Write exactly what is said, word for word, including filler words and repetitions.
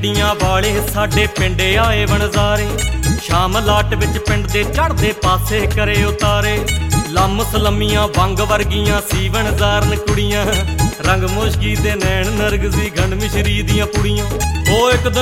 ਗੱਡੀਆਂ ਵਾਲੇ ਸਾਡੇ ਪਿੰਡ ਆਏ ਵਣਜ਼ਾਰੇ। ਸ਼ਾਮ ਲਾਟ ਵਿੱਚ ਪਿੰਡ ਦੇ ਚੜ੍ਹਦੇ ਪਾਸੇ ਕਰੇ ਉਤਾਰੇ। ਲੰਮ ਸਲਮੀਆਂ ਵੰਗ ਵਰਗੀਆਂ ਸੀ ਵਣਜ਼ਾਰਨ ਕੁੜੀਆਂ। ਰੰਗ ਮੁਸ਼ਕੀ ਦੇ ਨੈਣ ਨਰਗਜ਼ੀ ਗੰਢ ਮਿਸ਼ਰੀ ਦੀਆਂ ਪੁੜੀਆਂ। ਉਹ ਇੱਕ ਦਿਨ